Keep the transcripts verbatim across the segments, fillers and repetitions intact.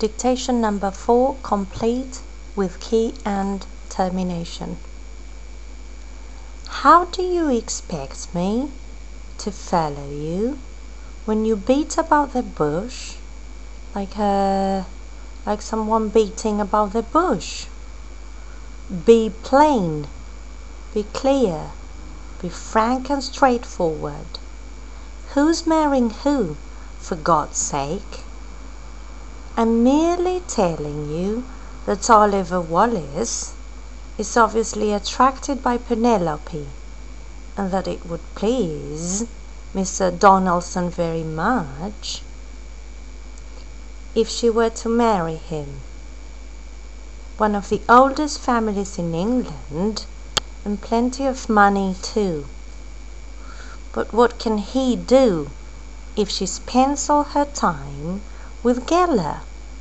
Dictation number four, complete with key and termination. How do you expect me to follow you when you beat about the bush like a like someone beating about the bush? Be plain, be clear, be frank and straightforward. Who's marrying who, for God's sake? I'm merely telling you that Oliver Wallace is obviously attracted by Penelope, and that it would please Mister Donaldson very much if she were to marry him. One of the oldest families in England, and plenty of money too. But what can he do if she spends all her time with Geller?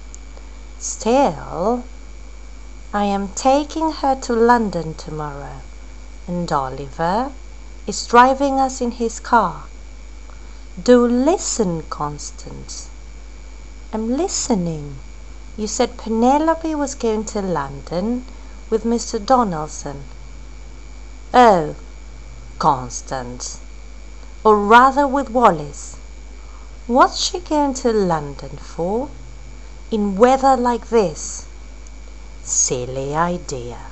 Still, I am taking her to London tomorrow, and Oliver is driving us in his car. Do listen, Constance. I'm listening. You said Penelope was going to London with Mister Donaldson. Oh, Constance. Or rather with Wallace. What's she going to London for, in weather like this? Silly idea.